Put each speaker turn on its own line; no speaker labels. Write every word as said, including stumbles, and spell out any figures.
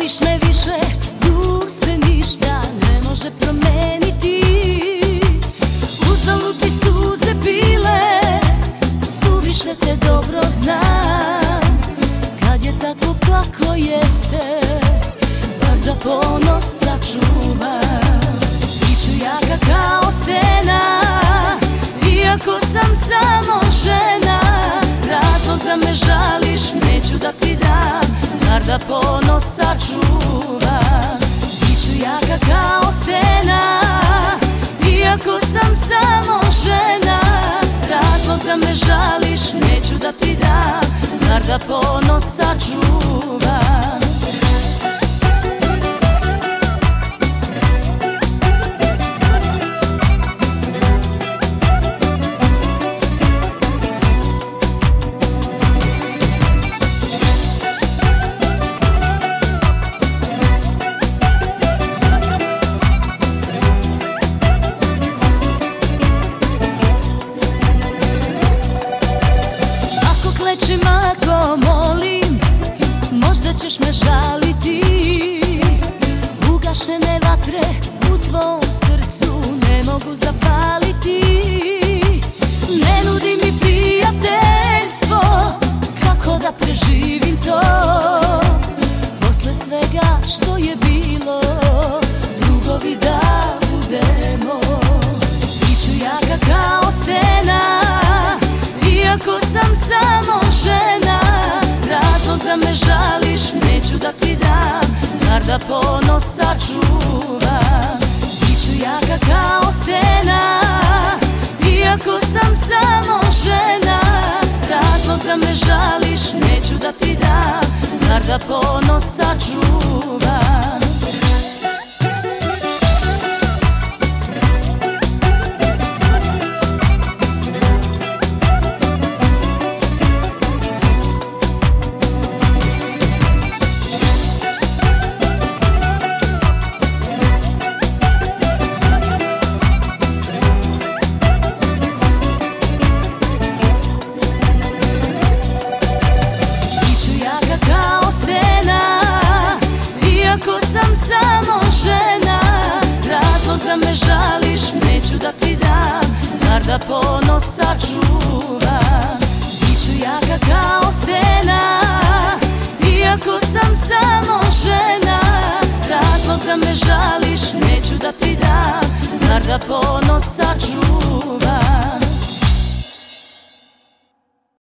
voliš me više, tu se ništa ne može promeniti. Uzalud bi suze bile, suviše te dobro znam. Kad je tako kako jeste, bar da ponos sačuvam. Biću jaka kao stena, iako sam samo žena. Razlog da me žališ neću da ti dam, bar da ponos sačuvam. Biću jaka kao stena, iako sam samo žena. Razlog da me žališ neću da ti dam, bar da ponos sačuvam. Klečim ako molim, možda ćeš me žaliti. Ugašene vatre u tvom srcu ne mogu zapaliti. Ne nudi mi prijateljstvo, kako da preživim to. Posle svega što je bilo, drugovi da budemo. Biću jaka kao stena, iako sam samo žena. Razlog da me žališ neću da ti dam, bar da ponos sačuvam. Biću jaka kao stena, iako sam samo žena. Razlog da me žališ neću da ti dam, bar da ponos sačuvam. Iako sam samo žena, razlog da me žališ neću da ti dam, bar da ponos sačuvam. Biću jaka kao stena, iako sam samo žena. Razlog da me žališ neću da ti dam, bar da ponos sačuvam.